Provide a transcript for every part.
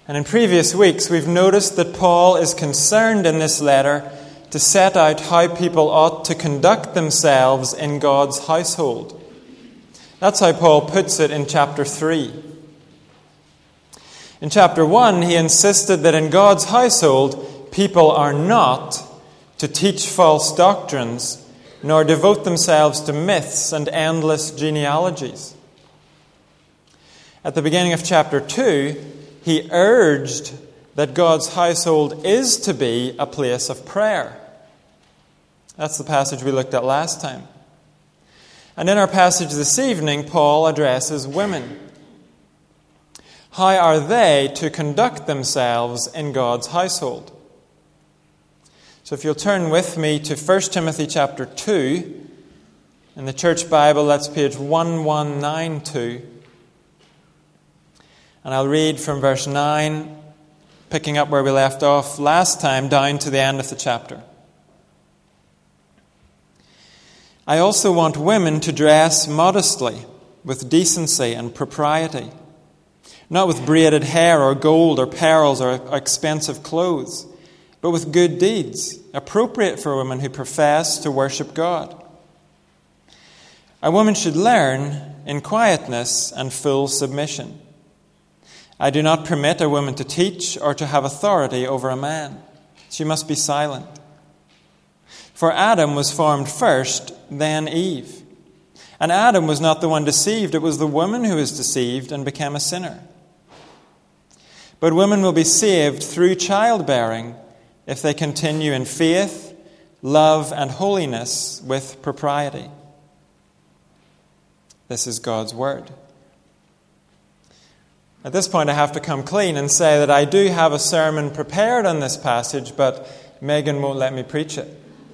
And in previous weeks, we've noticed that Paul is concerned in this letter to set out how people ought to conduct themselves in God's household. That's how Paul puts it in chapter 3. In chapter 1, he insisted that in God's household, people are not to teach false doctrines, nor devote themselves to myths and endless genealogies. At the beginning of chapter 2, he urged that God's household is to be a place of prayer. That's the passage we looked at last time. And in our passage this evening, Paul addresses women. How are they to conduct themselves in God's household? So if you'll turn with me to 1 Timothy chapter 2, in the Church Bible, that's page 1192. And I'll read from verse 9, picking up where we left off last time, down to the end of the chapter. I also want women to dress modestly, with decency and propriety, not with braided hair or gold or pearls or expensive clothes, but with good deeds, appropriate for women who profess to worship God. A woman should learn in quietness and full submission. I do not permit a woman to teach or to have authority over a man. She must be silent. For Adam was formed first, then Eve. And Adam was not the one deceived, it was the woman who was deceived and became a sinner. But women will be saved through childbearing if they continue in faith, love, and holiness with propriety. This is God's word. At this point, I have to come clean and say that I do have a sermon prepared on this passage, but Megan won't let me preach it.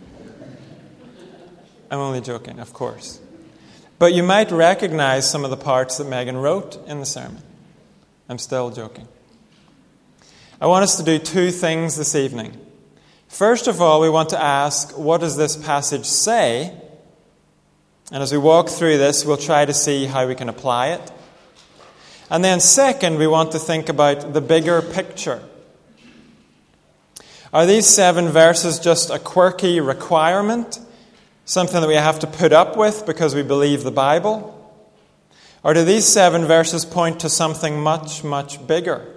I'm only joking, of course. But you might recognize some of the parts that Megan wrote in the sermon. I'm still joking. I want us to do two things this evening. First of all, we want to ask, what does this passage say? And as we walk through this, we'll try to see how we can apply it. And then second, we want to think about the bigger picture. Are these 7 verses just a quirky requirement? Something that we have to put up with because we believe the Bible? Or do these 7 verses point to something much, much bigger?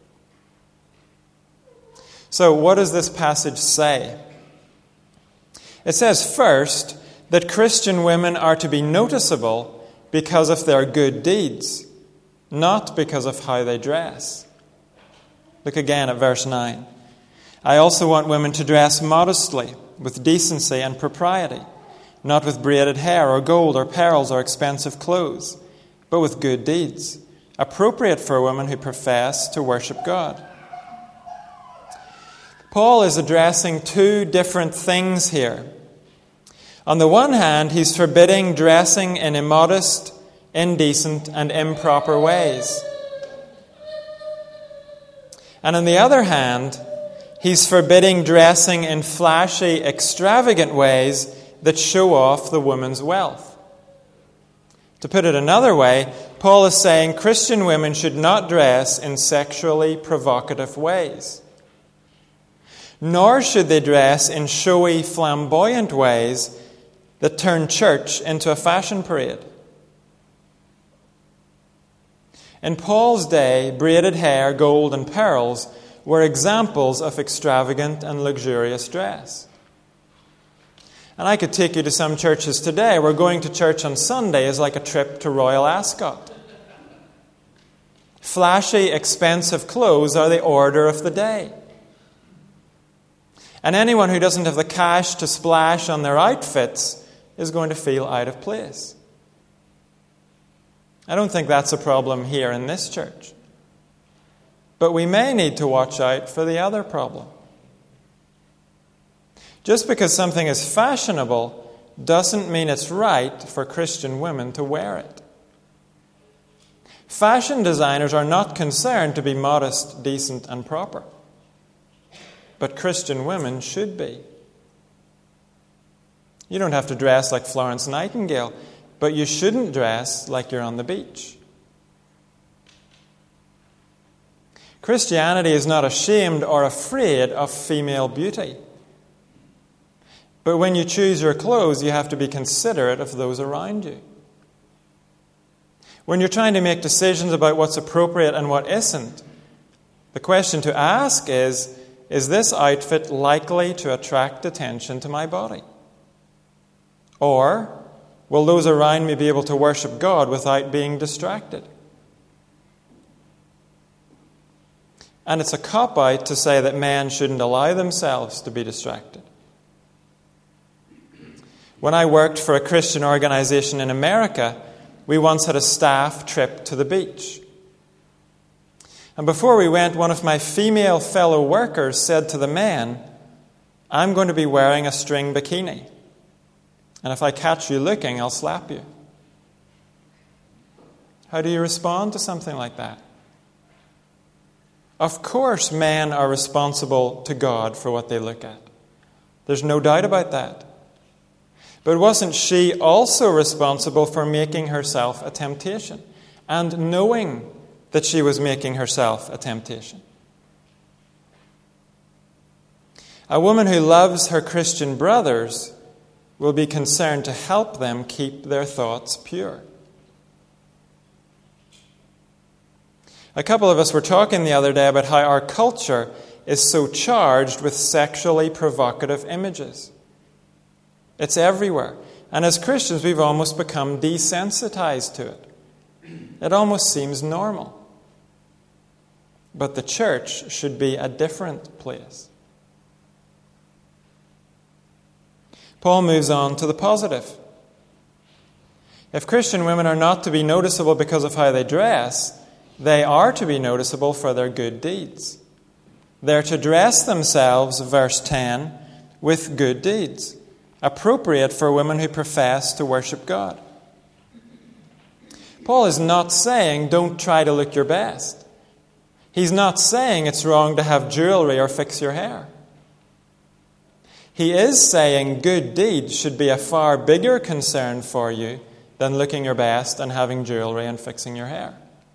So what does this passage say? It says first that Christian women are to be noticeable because of their good deeds, not because of how they dress. Look again at verse 9. I also want women to dress modestly, with decency and propriety, not with braided hair or gold or pearls or expensive clothes, but with good deeds, appropriate for a woman who profess to worship God. Paul is addressing 2 different things here. On the one hand, he's forbidding dressing in immodest, indecent, and improper ways. And on the other hand, he's forbidding dressing in flashy, extravagant ways that show off the woman's wealth. To put it another way, Paul is saying Christian women should not dress in sexually provocative ways. Nor should they dress in showy, flamboyant ways that turn church into a fashion parade. In Paul's day, braided hair, gold, and pearls were examples of extravagant and luxurious dress. And I could take you to some churches today where going to church on Sunday is like a trip to Royal Ascot. Flashy, expensive clothes are the order of the day. And anyone who doesn't have the cash to splash on their outfits is going to feel out of place. I don't think that's a problem here in this church. But we may need to watch out for the other problem. Just because something is fashionable doesn't mean it's right for Christian women to wear it. Fashion designers are not concerned to be modest, decent, and proper. But Christian women should be. You don't have to dress like Florence Nightingale, but you shouldn't dress like you're on the beach. Christianity is not ashamed or afraid of female beauty. But when you choose your clothes, you have to be considerate of those around you. When you're trying to make decisions about what's appropriate and what isn't, the question to ask is this outfit likely to attract attention to my body? Or will those around me be able to worship God without being distracted? And it's a cop-out to say that men shouldn't allow themselves to be distracted. When I worked for a Christian organization in America, we once had a staff trip to the beach. And before we went, one of my female fellow workers said to the men, "I'm going to be wearing a string bikini. And if I catch you looking, I'll slap you." How do you respond to something like that? Of course, men are responsible to God for what they look at. There's no doubt about that. But wasn't she also responsible for making herself a temptation and knowing that she was making herself a temptation? A woman who loves her Christian brothers will be concerned to help them keep their thoughts pure. A couple of us were talking the other day about how our culture is so charged with sexually provocative images. It's everywhere. And as Christians, we've almost become desensitized to it. It almost seems normal. But the church should be a different place. Paul moves on to the positive. If Christian women are not to be noticeable because of how they dress, they are to be noticeable for their good deeds. They're to dress themselves, verse 10, with good deeds, appropriate for women who profess to worship God. Paul is not saying don't try to look your best. He's not saying it's wrong to have jewelry or fix your hair. He is saying good deeds should be a far bigger concern for you than looking your best and having jewelry and fixing your hair.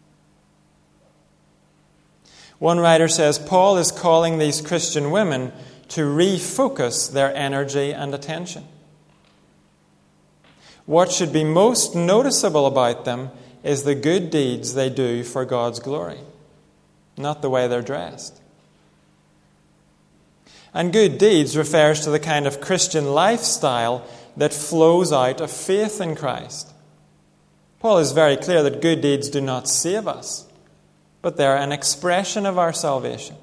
One writer says Paul is calling these Christian women to refocus their energy and attention. What should be most noticeable about them is the good deeds they do for God's glory, not the way they're dressed. And good deeds refers to the kind of Christian lifestyle that flows out of faith in Christ. Paul is very clear that good deeds do not save us, but they're an expression of our salvation.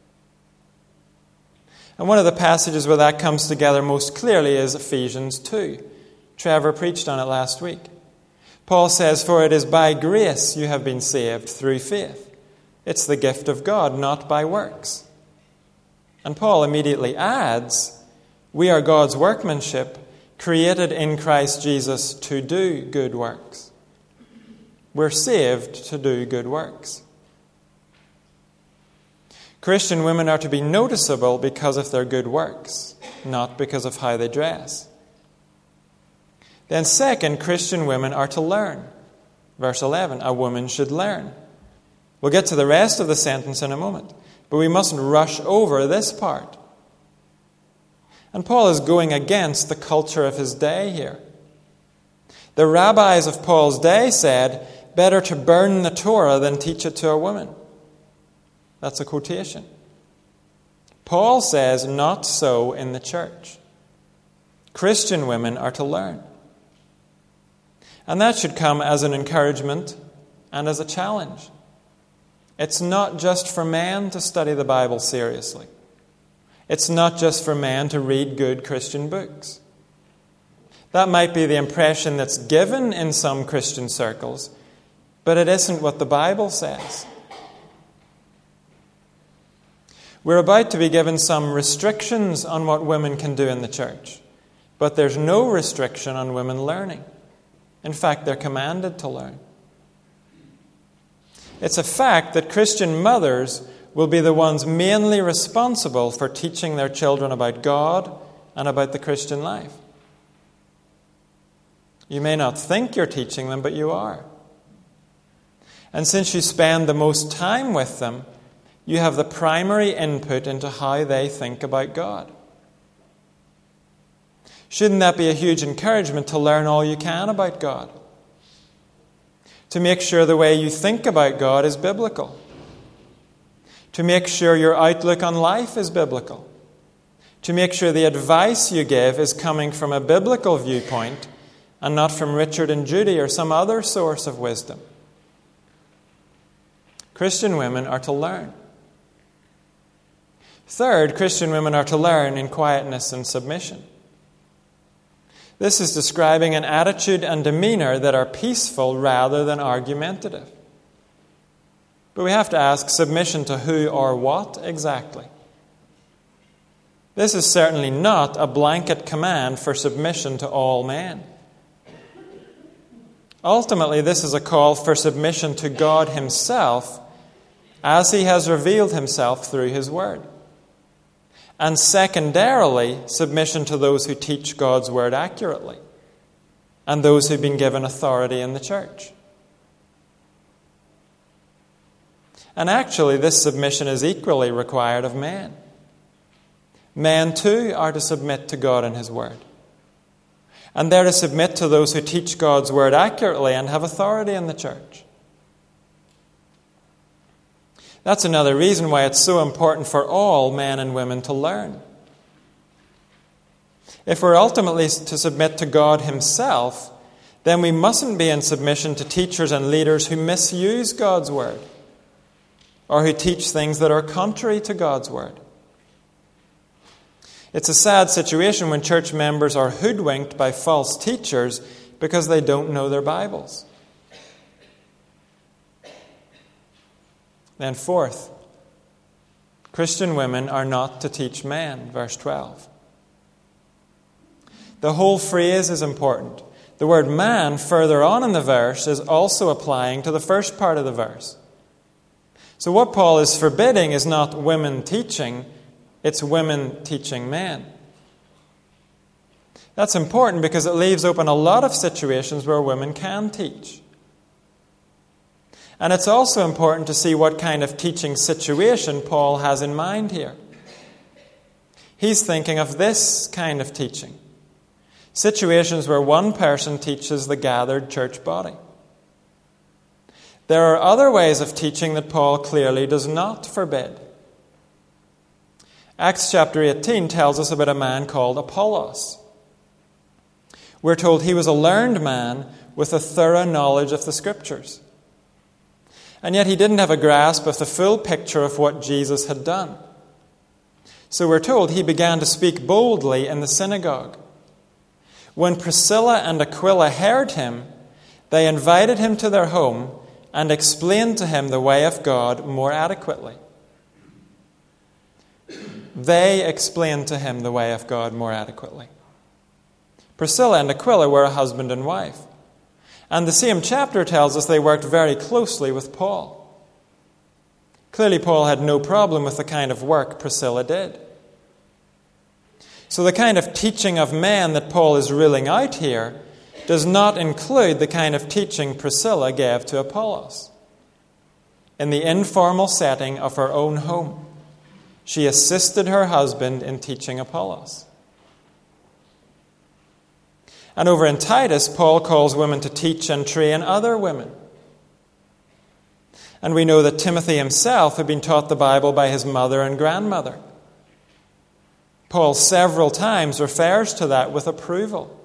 And one of the passages where that comes together most clearly is Ephesians 2. Trevor preached on it last week. Paul says, "For it is by grace you have been saved through faith. It's the gift of God, not by works." And Paul immediately adds, "We are God's workmanship, created in Christ Jesus to do good works." We're saved to do good works. Christian women are to be noticeable because of their good works, not because of how they dress. Then second, Christian women are to learn. Verse 11, a woman should learn. We'll get to the rest of the sentence in a moment, but we mustn't rush over this part. And Paul is going against the culture of his day here. The rabbis of Paul's day said, "Better to burn the Torah than teach it to a woman." That's a quotation. Paul says, not so in the church. Christian women are to learn. And that should come as an encouragement and as a challenge. It's not just for men to study the Bible seriously. It's not just for men to read good Christian books. That might be the impression that's given in some Christian circles, but it isn't what the Bible says. We're about to be given some restrictions on what women can do in the church, but there's no restriction on women learning. In fact, they're commanded to learn. It's a fact that Christian mothers will be the ones mainly responsible for teaching their children about God and about the Christian life. You may not think you're teaching them, but you are. And since you spend the most time with them, you have the primary input into how they think about God. Shouldn't that be a huge encouragement to learn all you can about God? To make sure the way you think about God is biblical. To make sure your outlook on life is biblical. To make sure the advice you give is coming from a biblical viewpoint and not from Richard and Judy or some other source of wisdom. Christian women are to learn. Third, Christian women are to learn in quietness and submission. This is describing an attitude and demeanor that are peaceful rather than argumentative. But we have to ask, submission to who or what exactly? This is certainly not a blanket command for submission to all men. Ultimately, this is a call for submission to God Himself as He has revealed Himself through His Word. And secondarily, submission to those who teach God's Word accurately and those who've been given authority in the church. And actually, this submission is equally required of men. Men, too, are to submit to God and His Word. And they're to submit to those who teach God's Word accurately and have authority in the church. That's another reason why it's so important for all men and women to learn. If we're ultimately to submit to God Himself, then we mustn't be in submission to teachers and leaders who misuse God's Word or who teach things that are contrary to God's Word. It's a sad situation when church members are hoodwinked by false teachers because they don't know their Bibles. Then fourth, Christian women are not to teach men, verse 12. The whole phrase is important. The word man further on in the verse is also applying to the first part of the verse. So what Paul is forbidding is not women teaching, it's women teaching men. That's important because it leaves open a lot of situations where women can teach. And it's also important to see what kind of teaching situation Paul has in mind here. He's thinking of this kind of teaching. Situations where one person teaches the gathered church body. There are other ways of teaching that Paul clearly does not forbid. Acts chapter 18 tells us about a man called Apollos. We're told he was a learned man with a thorough knowledge of the Scriptures. And yet he didn't have a grasp of the full picture of what Jesus had done. So we're told he began to speak boldly in the synagogue. When Priscilla and Aquila heard him, they invited him to their home and explained to him the way of God more adequately. They explained to him the way of God more adequately. Priscilla and Aquila were a husband and wife. And the same chapter tells us they worked very closely with Paul. Clearly, Paul had no problem with the kind of work Priscilla did. So the kind of teaching of men that Paul is ruling out here does not include the kind of teaching Priscilla gave to Apollos. In the informal setting of her own home, she assisted her husband in teaching Apollos. And over in Titus, Paul calls women to teach and train other women. And we know that Timothy himself had been taught the Bible by his mother and grandmother. Paul several times refers to that with approval.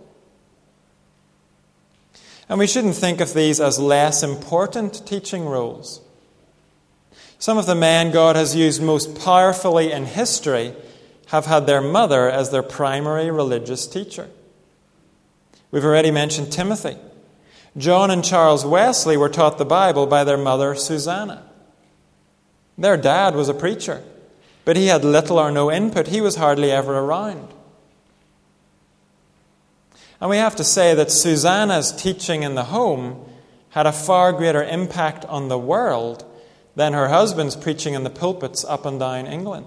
And we shouldn't think of these as less important teaching roles. Some of the men God has used most powerfully in history have had their mother as their primary religious teacher. We've already mentioned Timothy. John and Charles Wesley were taught the Bible by their mother, Susanna. Their dad was a preacher, but he had little or no input. He was hardly ever around. And we have to say that Susanna's teaching in the home had a far greater impact on the world than her husband's preaching in the pulpits up and down England.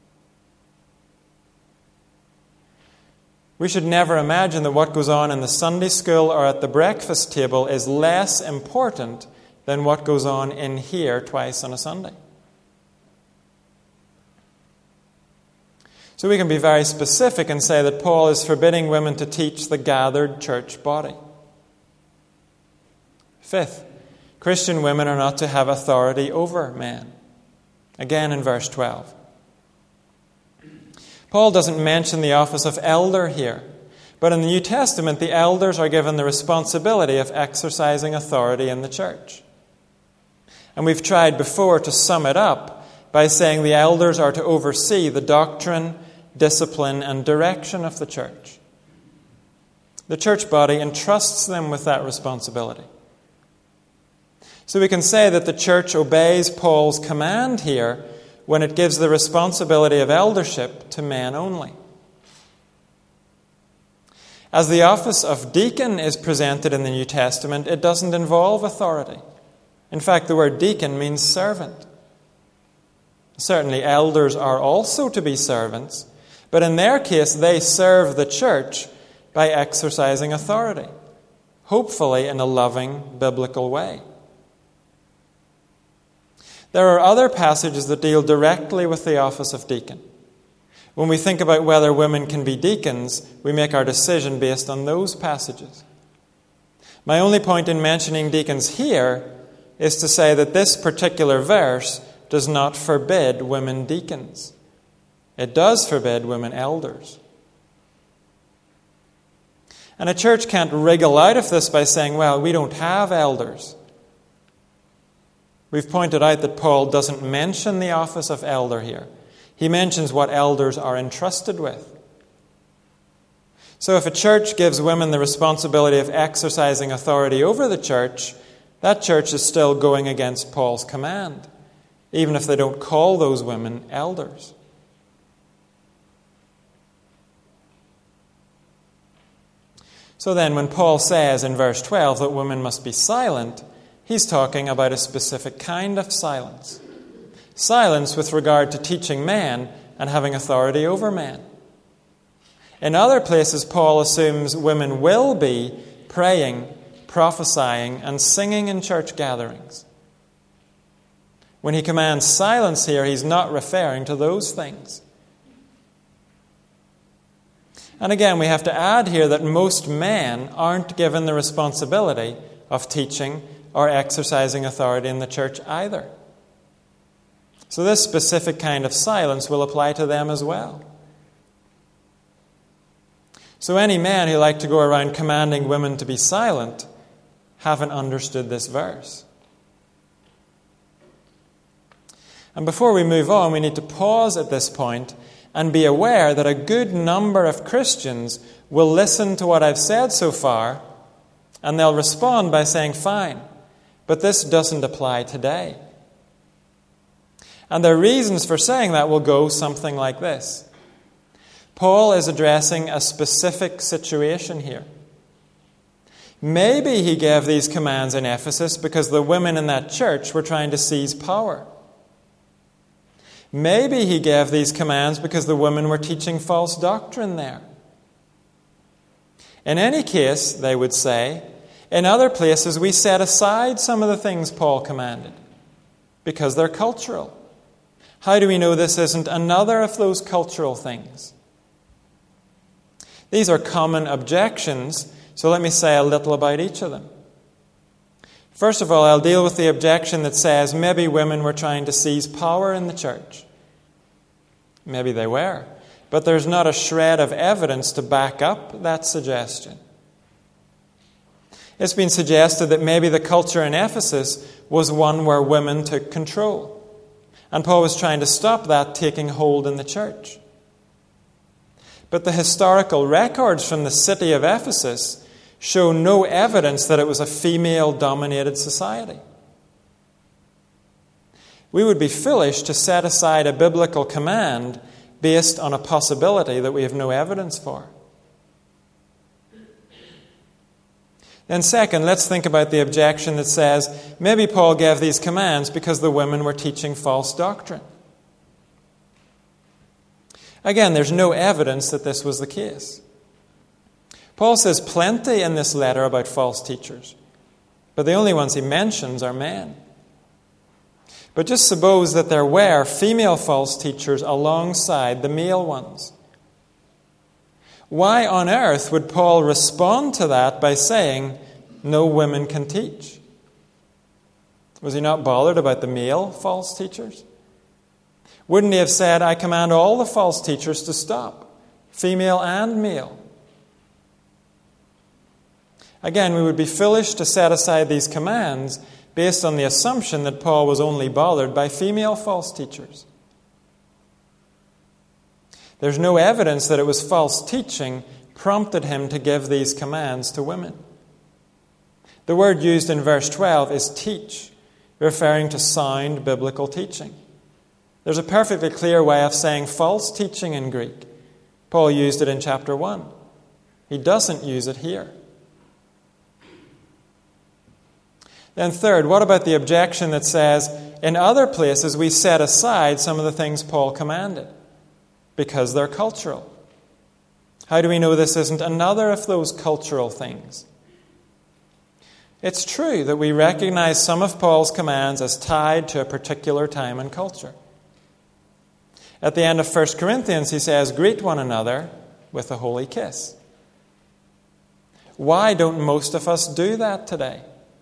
We should never imagine that what goes on in the Sunday school or at the breakfast table is less important than what goes on in here twice on a Sunday. So we can be very specific and say that Paul is forbidding women to teach the gathered church body. Fifth, Christian women are not to have authority over men. Again in verse 12. Paul doesn't mention the office of elder here, but in the New Testament, the elders are given the responsibility of exercising authority in the church. And we've tried before to sum it up by saying the elders are to oversee the doctrine, discipline, and direction of the church. The church body entrusts them with that responsibility. So we can say that the church obeys Paul's command here when it gives the responsibility of eldership to men only. As the office of deacon is presented in the New Testament, it doesn't involve authority. In fact, the word deacon means servant. Certainly, elders are also to be servants, but in their case, they serve the church by exercising authority, hopefully in a loving, biblical way. There are other passages that deal directly with the office of deacon. When we think about whether women can be deacons, we make our decision based on those passages. My only point in mentioning deacons here is to say that this particular verse does not forbid women deacons. It does forbid women elders. And a church can't wriggle out of this by saying, well, we don't have elders. We've pointed out that Paul doesn't mention the office of elder here. He mentions what elders are entrusted with. So if a church gives women the responsibility of exercising authority over the church, that church is still going against Paul's command, even if they don't call those women elders. So then, when Paul says in verse 12 that women must be silent, he's talking about a specific kind of silence. Silence with regard to teaching men and having authority over men. In other places, Paul assumes women will be praying, prophesying, and singing in church gatherings. When he commands silence here, he's not referring to those things. And again, we have to add here that most men aren't given the responsibility of teaching or exercising authority in the church either. So this specific kind of silence will apply to them as well. So any men who like to go around commanding women to be silent haven't understood this verse. And before we move on, we need to pause at this point and be aware that a good number of Christians will listen to what I've said so far, and they'll respond by saying, fine, but this doesn't apply today. And their reasons for saying that will go something like this. Paul is addressing a specific situation here. Maybe he gave these commands in Ephesus because the women in that church were trying to seize power. Maybe he gave these commands because the women were teaching false doctrine there. In any case, they would say, in other places we set aside some of the things Paul commanded because they're cultural. How do we know this isn't another of those cultural things? These are common objections, so let me say a little about each of them. First of all, I'll deal with the objection that says maybe women were trying to seize power in the church. Maybe they were, but there's not a shred of evidence to back up that suggestion. It's been suggested that maybe the culture in Ephesus was one where women took control. And Paul was trying to stop that taking hold in the church. But the historical records from the city of Ephesus show no evidence that it was a female-dominated society. We would be foolish to set aside a biblical command based on a possibility that we have no evidence for. Then second, let's think about the objection that says, maybe Paul gave these commands because the women were teaching false doctrine. Again, there's no evidence that this was the case. Paul says plenty in this letter about false teachers, but the only ones he mentions are men. But just suppose that there were female false teachers alongside the male ones. Why on earth would Paul respond to that by saying, no women can teach? Was he not bothered about the male false teachers? Wouldn't he have said, I command all the false teachers to stop, female and male? Again, we would be foolish to set aside these commands based on the assumption that Paul was only bothered by female false teachers. There's no evidence that it was false teaching prompted him to give these commands to women. The word used in verse 12 is teach, referring to sound biblical teaching. There's a perfectly clear way of saying false teaching in Greek. Paul used it in chapter 1. He doesn't use it here. Then third, what about the objection that says, in other places we set aside some of the things Paul commanded because they're cultural? How do we know this isn't another of those cultural things? It's true that we recognize some of Paul's commands as tied to a particular time and culture. At the end of 1 Corinthians, he says, greet one another with a holy kiss. Why don't most of us do that today?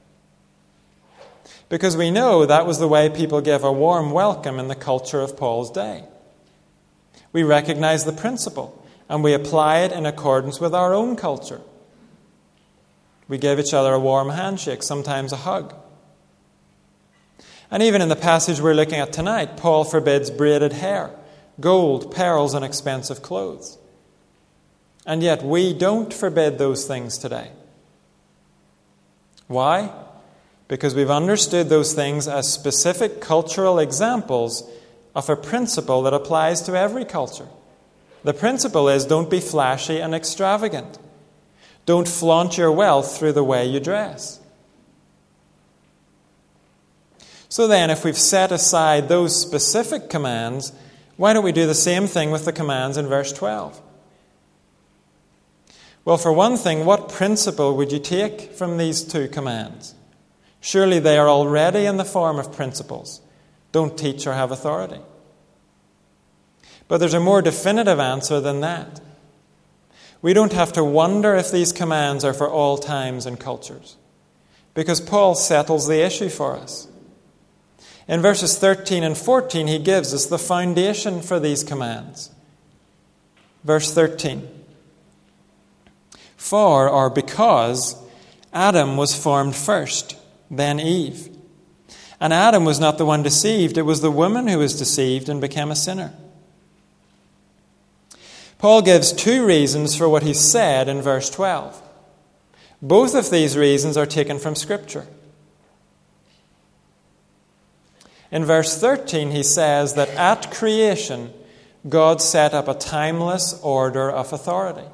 Because we know that was the way people gave a warm welcome in the culture of Paul's day. We recognize the principle, and we apply it in accordance with our own culture. We gave each other a warm handshake, sometimes a hug. And even in the passage we're looking at tonight, Paul forbids braided hair, gold, pearls, and expensive clothes. And yet we don't forbid those things today. Why? Because we've understood those things as specific cultural examples of a principle that applies to every culture. The principle is, don't be flashy and extravagant. Don't flaunt your wealth through the way you dress. So then, if we've set aside those specific commands, why don't we do the same thing with the commands in verse 12? Well, for one thing, what principle would you take from these two commands? Surely they are already in the form of principles. Don't teach or have authority. But there's a more definitive answer than that. We don't have to wonder if these commands are for all times and cultures, because Paul settles the issue for us. In verses 13 and 14, he gives us the foundation for these commands. Verse 13. For, or because, Adam was formed first, then Eve. And Adam was not the one deceived, it was the woman who was deceived and became a sinner. Paul gives two reasons for what he said in verse 12. Both of these reasons are taken from Scripture. In verse 13, he says that at creation, God set up a timeless order of authority.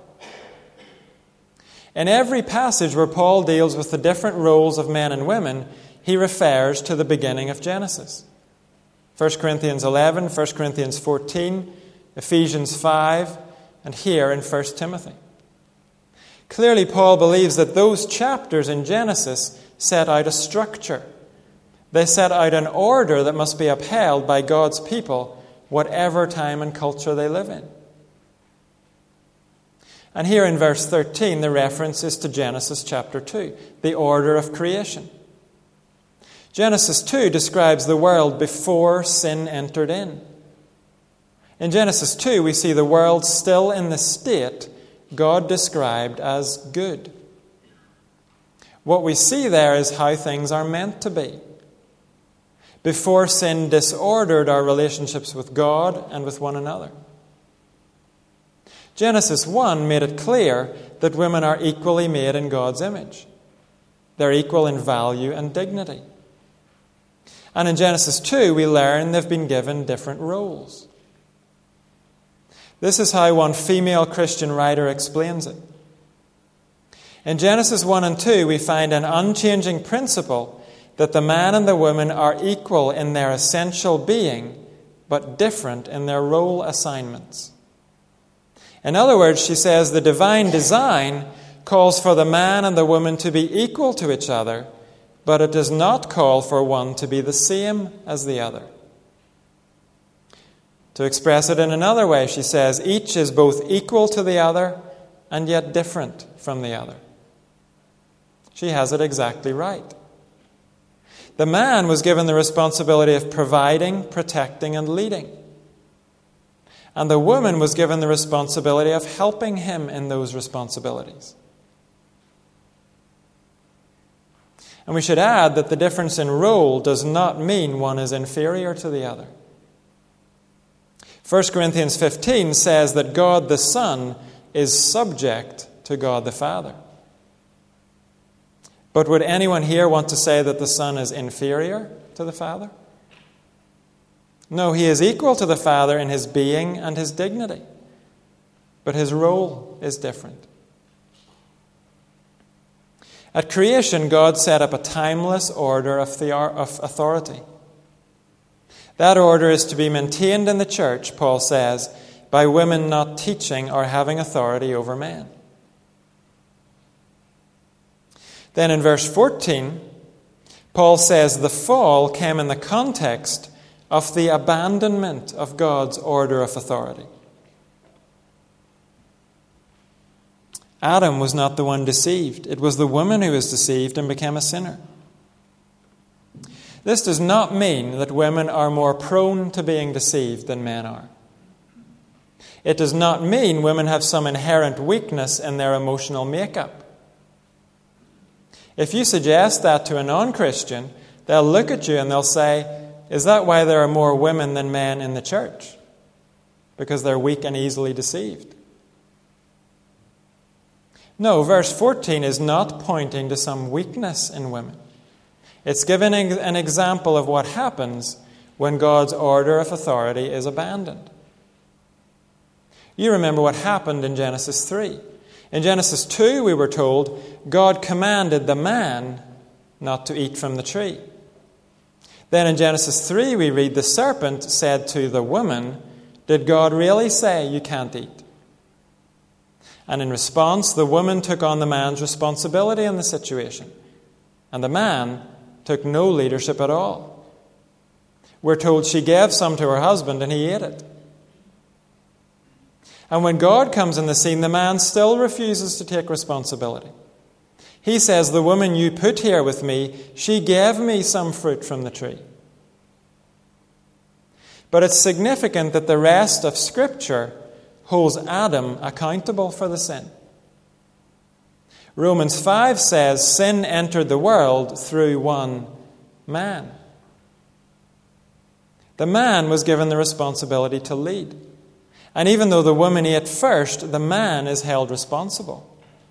In every passage where Paul deals with the different roles of men and women, he refers to the beginning of Genesis. 1 Corinthians 11, 1 Corinthians 14, Ephesians 5, and here in 1 Timothy. Clearly, Paul believes that those chapters in Genesis set out a structure. They set out an order that must be upheld by God's people, whatever time and culture they live in. And here in verse 13, the reference is to Genesis chapter 2, the order of creation. Genesis 2 describes the world before sin entered in. In Genesis 2, we see the world still in the state God described as good. What we see there is how things are meant to be. Before sin disordered our relationships with God and with one another. Genesis 1 made it clear that women are equally made in God's image. They're equal in value and dignity. And in Genesis 2, we learn they've been given different roles. This is how one female Christian writer explains it. In Genesis 1 and 2, we find an unchanging principle that the man and the woman are equal in their essential being, but different in their role assignments. In other words, she says the divine design calls for the man and the woman to be equal to each other, but it does not call for one to be the same as the other. To express it in another way, she says, each is both equal to the other and yet different from the other. She has it exactly right. The man was given the responsibility of providing, protecting, and leading. And the woman was given the responsibility of helping him in those responsibilities. And we should add that the difference in role does not mean one is inferior to the other. 1 Corinthians 15 says that God the Son is subject to God the Father. But would anyone here want to say that the Son is inferior to the Father? No, he is equal to the Father in his being and his dignity. But his role is different. At creation, God set up a timeless order of authority. That order is to be maintained in the church, Paul says, by women not teaching or having authority over men. Then in verse 14, Paul says the fall came in the context of the abandonment of God's order of authority. Adam was not the one deceived. It was the woman who was deceived and became a sinner. This does not mean that women are more prone to being deceived than men are. It does not mean women have some inherent weakness in their emotional makeup. If you suggest that to a non-Christian, they'll look at you and they'll say, is that why there are more women than men in the church? Because they're weak and easily deceived. No, verse 14 is not pointing to some weakness in women. It's giving an example of what happens when God's order of authority is abandoned. You remember what happened in Genesis 3. In Genesis 2, we were told, God commanded the man not to eat from the tree. Then in Genesis 3, we read, the serpent said to the woman, did God really say you can't eat? And in response, the woman took on the man's responsibility in the situation. And the man took no leadership at all. We're told she gave some to her husband and he ate it. And when God comes in the scene, the man still refuses to take responsibility. He says, the woman you put here with me, she gave me some fruit from the tree. But it's significant that the rest of Scripture holds Adam accountable for the sin. Romans 5 says, sin entered the world through one man. The man was given the responsibility to lead. And even though the woman ate first, the man is held responsible.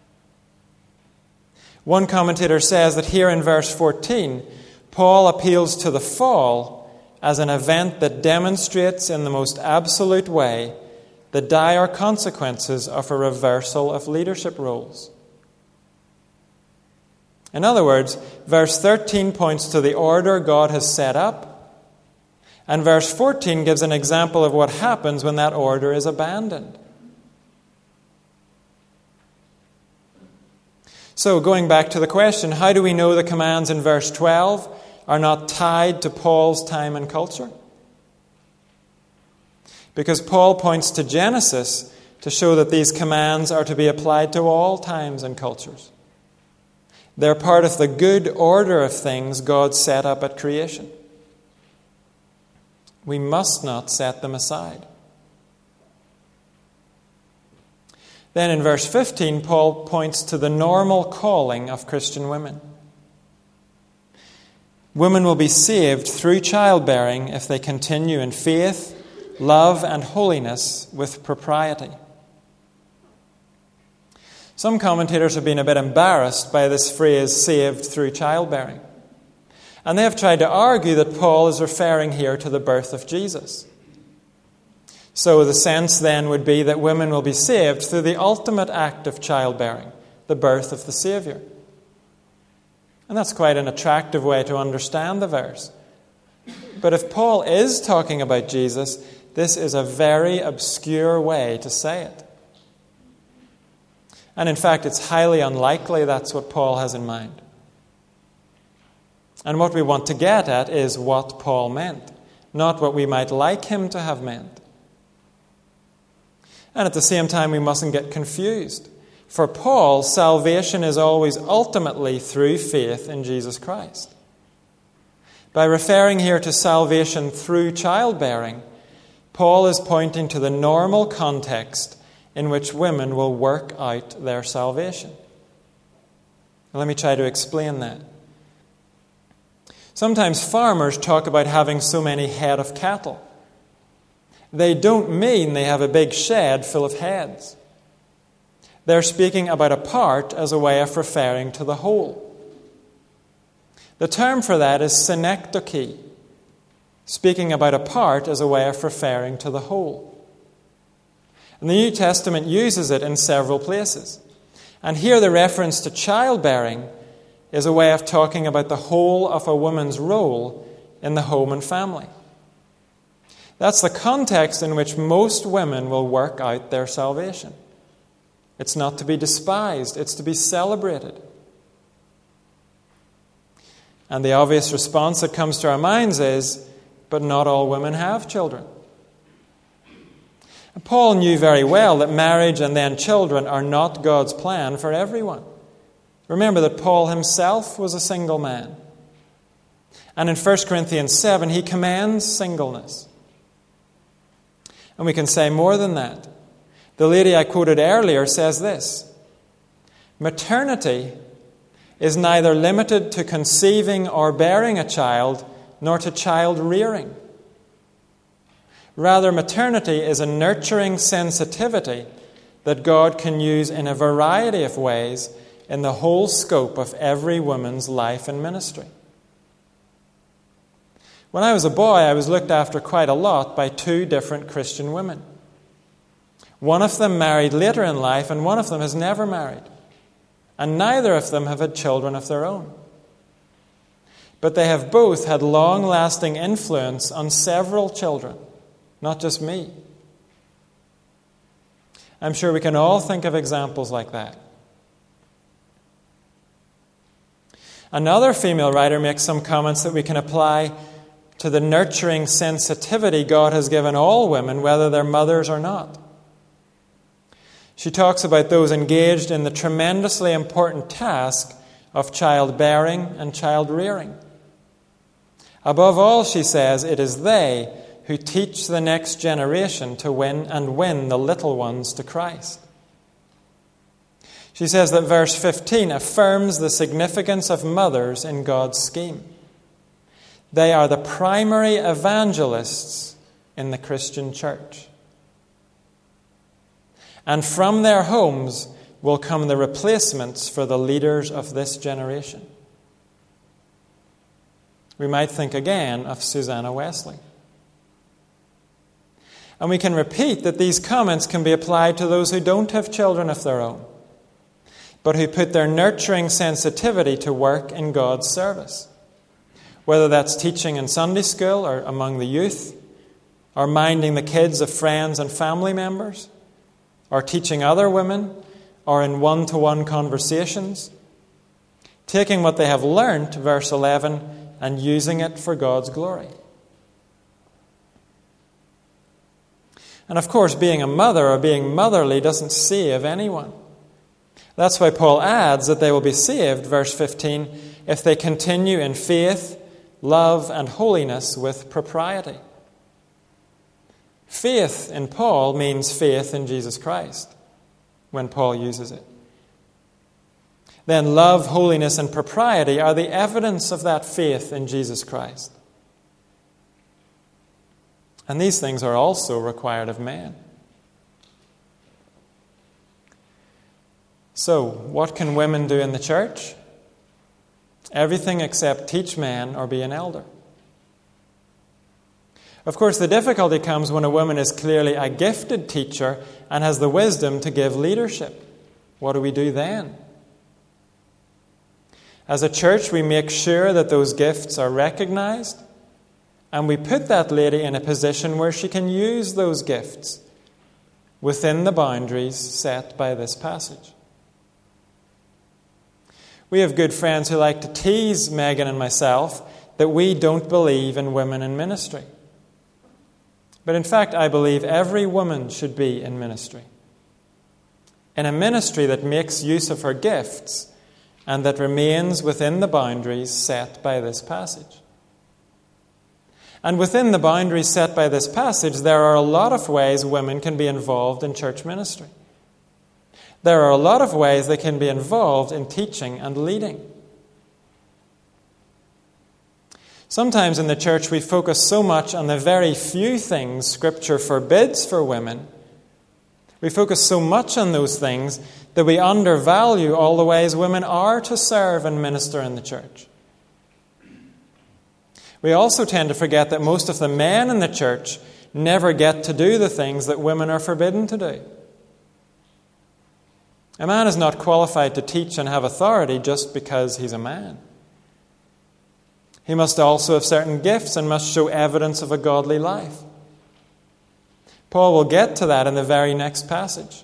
One commentator says that here in verse 14, Paul appeals to the fall as an event that demonstrates in the most absolute way the dire consequences of a reversal of leadership roles. In other words, verse 13 points to the order God has set up, and verse 14 gives an example of what happens when that order is abandoned. So, going back to the question, how do we know the commands in verse 12 are not tied to Paul's time and culture? Because Paul points to Genesis to show that these commands are to be applied to all times and cultures. They're part of the good order of things God set up at creation. We must not set them aside. Then in verse 15, Paul points to the normal calling of Christian women. Women will be saved through childbearing if they continue in faith, love, and holiness with propriety. Some commentators have been a bit embarrassed by this phrase, saved through childbearing. And they have tried to argue that Paul is referring here to the birth of Jesus. So the sense then would be that women will be saved through the ultimate act of childbearing, the birth of the Savior. And that's quite an attractive way to understand the verse. But if Paul is talking about Jesus, this is a very obscure way to say it. And in fact, it's highly unlikely that's what Paul has in mind. And what we want to get at is what Paul meant, not what we might like him to have meant. And at the same time, we mustn't get confused. For Paul, salvation is always ultimately through faith in Jesus Christ. By referring here to salvation through childbearing, Paul is pointing to the normal context in which women will work out their salvation. Let me try to explain that. Sometimes farmers talk about having so many head of cattle. They don't mean they have a big shed full of heads. They're speaking about a part as a way of referring to the whole. The term for that is synecdoche, speaking about a part as a way of referring to the whole. And the New Testament uses it in several places. And here the reference to childbearing is a way of talking about the whole of a woman's role in the home and family. That's the context in which most women will work out their salvation. It's not to be despised, it's to be celebrated. And the obvious response that comes to our minds is, but not all women have children. And Paul knew very well that marriage and then children are not God's plan for everyone. Remember that Paul himself was a single man. And in 1 Corinthians 7, he commends singleness. And we can say more than that. The lady I quoted earlier says this: maternity is neither limited to conceiving or bearing a child, nor to child rearing. Rather, maternity is a nurturing sensitivity that God can use in a variety of ways in the whole scope of every woman's life and ministry. When I was a boy, I was looked after quite a lot by two different Christian women. One of them married later in life, and one of them has never married. And neither of them have had children of their own. But they have both had long-lasting influence on several children, not just me. I'm sure we can all think of examples like that. Another female writer makes some comments that we can apply to the nurturing sensitivity God has given all women, whether they're mothers or not. She talks about those engaged in the tremendously important task of childbearing and child rearing. Above all, she says, it is they who teach the next generation to win the little ones to Christ. She says that verse 15 affirms the significance of mothers in God's scheme. They are the primary evangelists in the Christian church. And from their homes will come the replacements for the leaders of this generation. We might think again of Susanna Wesley. And we can repeat that these comments can be applied to those who don't have children of their own, but who put their nurturing sensitivity to work in God's service. Whether that's teaching in Sunday school or among the youth, or minding the kids of friends and family members, or teaching other women, or in one-to-one conversations, taking what they have learnt, verse 11, and using it for God's glory. And of course, being a mother or being motherly doesn't save anyone. That's why Paul adds that they will be saved, verse 15, if they continue in faith, love, and holiness with propriety. Faith in Paul means faith in Jesus Christ, when Paul uses it. Then love, holiness, and propriety are the evidence of that faith in Jesus Christ. And these things are also required of men. So, what can women do in the church? Everything except teach men or be an elder. Of course, the difficulty comes when a woman is clearly a gifted teacher and has the wisdom to give leadership. What do we do then? As a church, we make sure that those gifts are recognized, and we put that lady in a position where she can use those gifts within the boundaries set by this passage. We have good friends who like to tease Megan and myself that we don't believe in women in ministry. But in fact, I believe every woman should be in ministry. In a ministry that makes use of her gifts and that remains within the boundaries set by this passage. And within the boundaries set by this passage, there are a lot of ways women can be involved in church ministry. There are a lot of ways they can be involved in teaching and leading. Sometimes in the church we focus so much on the very few things Scripture forbids for women. We focus so much on those things that we undervalue all the ways women are to serve and minister in the church. We also tend to forget that most of the men in the church never get to do the things that women are forbidden to do. A man is not qualified to teach and have authority just because he's a man. He must also have certain gifts and must show evidence of a godly life. Paul will get to that in the very next passage.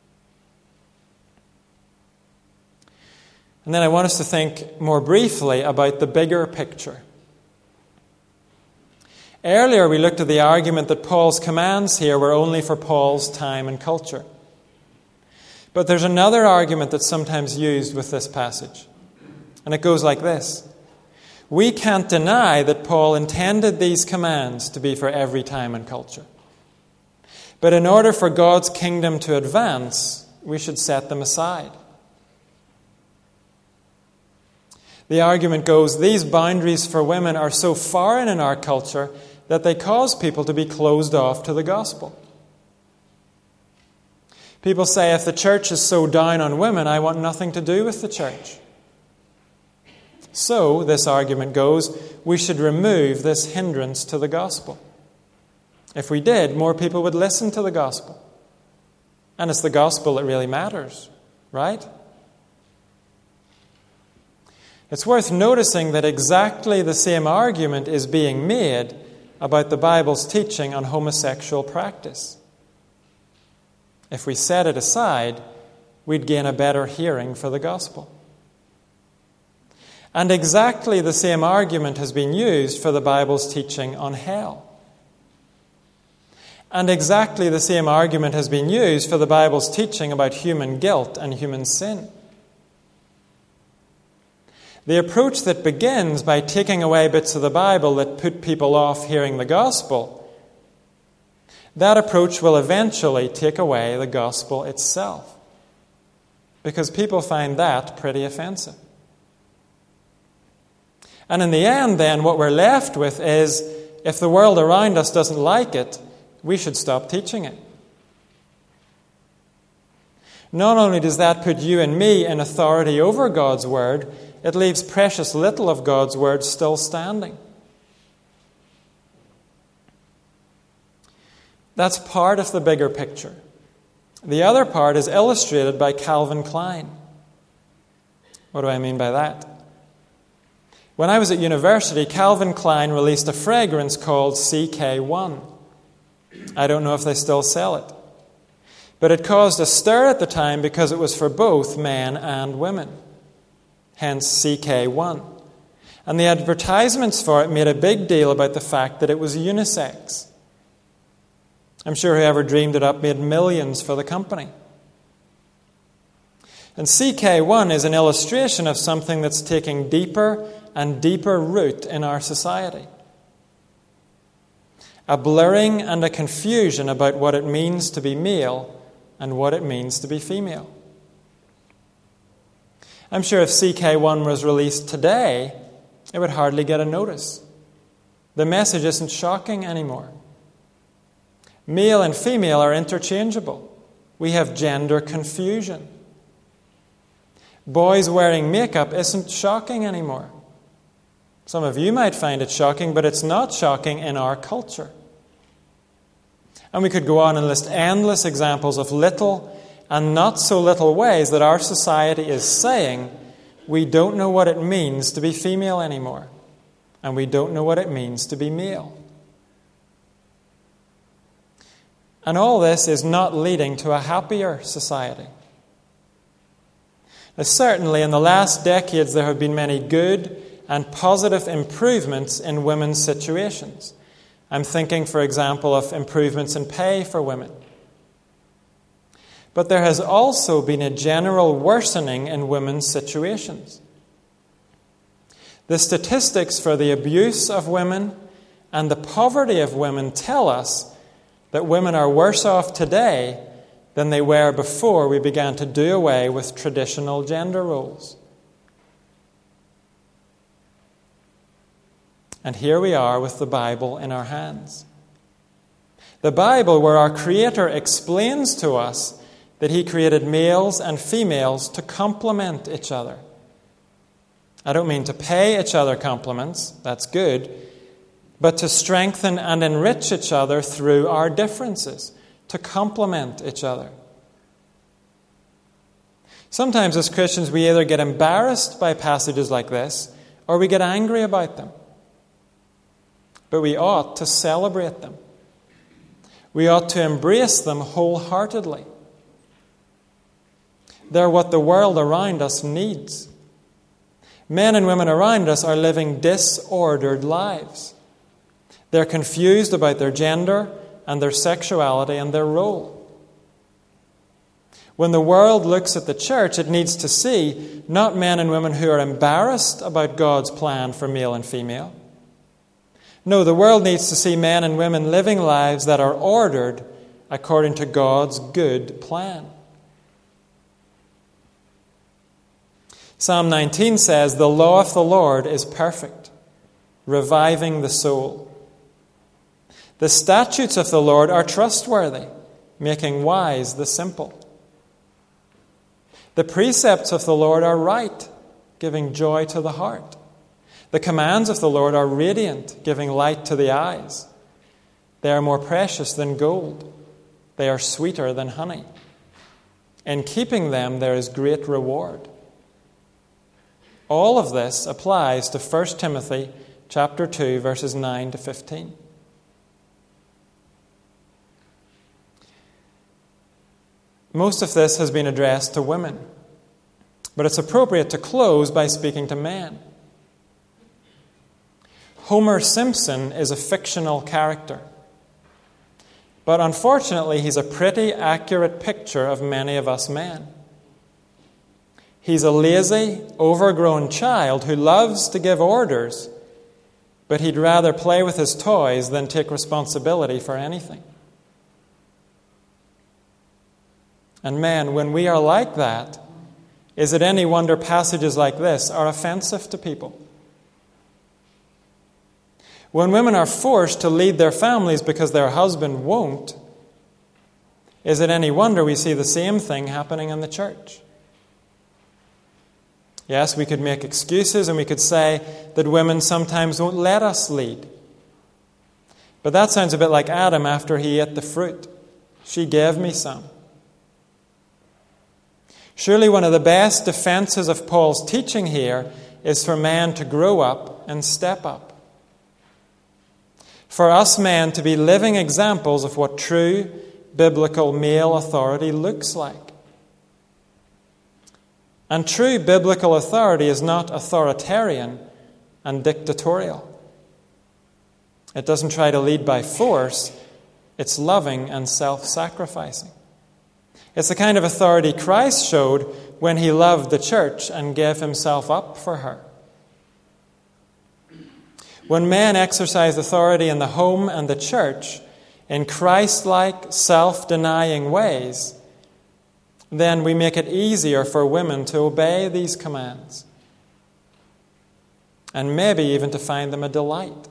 And then I want us to think more briefly about the bigger picture. Earlier we looked at the argument that Paul's commands here were only for Paul's time and culture. But there's another argument that's sometimes used with this passage. And it goes like this. We can't deny that Paul intended these commands to be for every time and culture. But in order for God's kingdom to advance, we should set them aside. The argument goes, these boundaries for women are so foreign in our culture that they cause people to be closed off to the gospel. People say, if the church is so down on women, I want nothing to do with the church. So, this argument goes, we should remove this hindrance to the gospel. If we did, more people would listen to the gospel. And it's the gospel that really matters, right? It's worth noticing that exactly the same argument is being made about the Bible's teaching on homosexual practice. If we set it aside, we'd gain a better hearing for the gospel. And exactly the same argument has been used for the Bible's teaching on hell. And exactly the same argument has been used for the Bible's teaching about human guilt and human sin. The approach that begins by taking away bits of the Bible that put people off hearing the gospel, that approach will eventually take away the gospel itself. Because people find that pretty offensive. And in the end, then, what we're left with is, if the world around us doesn't like it, we should stop teaching it. Not only does that put you and me in authority over God's Word, it leaves precious little of God's Word still standing. That's part of the bigger picture. The other part is illustrated by Calvin Klein. What do I mean by that? When I was at university, Calvin Klein released a fragrance called CK1. I don't know if they still sell it. But it caused a stir at the time because it was for both men and women. Hence CK1. And the advertisements for it made a big deal about the fact that it was unisex. I'm sure whoever dreamed it up made millions for the company. And CK1 is an illustration of something that's taking deeper and deeper root in our society. A blurring and a confusion about what it means to be male and what it means to be female. I'm sure if CK1 was released today, it would hardly get a notice. The message isn't shocking anymore. Male and female are interchangeable. We have gender confusion. Boys wearing makeup isn't shocking anymore. Some of you might find it shocking, but it's not shocking in our culture. And we could go on and list endless examples of little and not so little ways that our society is saying we don't know what it means to be female anymore, and we don't know what it means to be male. And all this is not leading to a happier society. Now, certainly in the last decades there have been many good and positive improvements in women's situations. I'm thinking, for example, of improvements in pay for women. But there has also been a general worsening in women's situations. The statistics for the abuse of women and the poverty of women tell us that women are worse off today than they were before we began to do away with traditional gender roles. And here we are with the Bible in our hands. The Bible where our Creator explains to us that He created males and females to complement each other. I don't mean to pay each other compliments, that's good, but to strengthen and enrich each other through our differences, to complement each other. Sometimes as Christians we either get embarrassed by passages like this or we get angry about them. But we ought to celebrate them. We ought to embrace them wholeheartedly. They're what the world around us needs. Men and women around us are living disordered lives. They're confused about their gender and their sexuality and their role. When the world looks at the church, it needs to see not men and women who are embarrassed about God's plan for male and female. No, the world needs to see men and women living lives that are ordered according to God's good plan. Psalm 19 says, "The law of the Lord is perfect, reviving the soul. The statutes of the Lord are trustworthy, making wise the simple. The precepts of the Lord are right, giving joy to the heart. The commands of the Lord are radiant, giving light to the eyes. They are more precious than gold. They are sweeter than honey. In keeping them there is great reward." All of this applies to 1 Timothy chapter 2, verses 9 to 15. Most of this has been addressed to women, but it's appropriate to close by speaking to men. Homer Simpson is a fictional character, but unfortunately he's a pretty accurate picture of many of us men. He's a lazy, overgrown child who loves to give orders, but he'd rather play with his toys than take responsibility for anything. And men, when we are like that, is it any wonder passages like this are offensive to people? When women are forced to lead their families because their husband won't, is it any wonder we see the same thing happening in the church? Yes, we could make excuses and we could say that women sometimes won't let us lead. But that sounds a bit like Adam after he ate the fruit. She gave me some. Surely one of the best defenses of Paul's teaching here is for men to grow up and step up. For us men to be living examples of what true biblical male authority looks like. And true biblical authority is not authoritarian and dictatorial. It doesn't try to lead by force. It's loving and self-sacrificing. It's the kind of authority Christ showed when he loved the church and gave himself up for her. When men exercise authority in the home and the church in Christ-like, self-denying ways, then we make it easier for women to obey these commands and maybe even to find them a delight.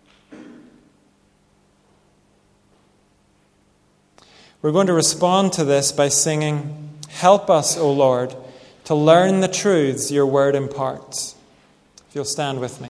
We're going to respond to this by singing, "Help us, O Lord, to learn the truths your word imparts." If you'll stand with me.